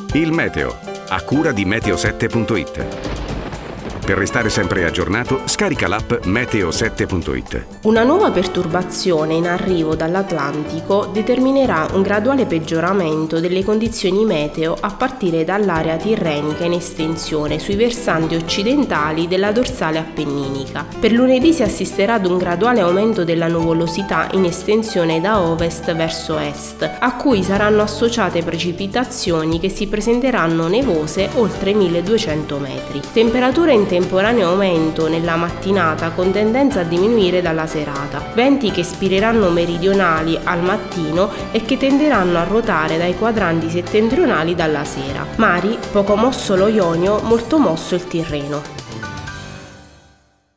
Il meteo, a cura di meteo7.it. Per restare sempre aggiornato, scarica l'app meteo7.it. Una nuova perturbazione in arrivo dall'Atlantico determinerà un graduale peggioramento delle condizioni meteo a partire dall'area tirrenica in estensione sui versanti occidentali della dorsale appenninica. Per lunedì si assisterà ad un graduale aumento della nuvolosità in estensione da ovest verso est, a cui saranno associate precipitazioni che si presenteranno nevose oltre 1200 metri. Temperature in temporaneo aumento nella mattinata con tendenza a diminuire dalla serata, venti che spireranno meridionali al mattino e che tenderanno a ruotare dai quadranti settentrionali dalla sera. Mari, poco mosso lo Ionio, molto mosso il Tirreno.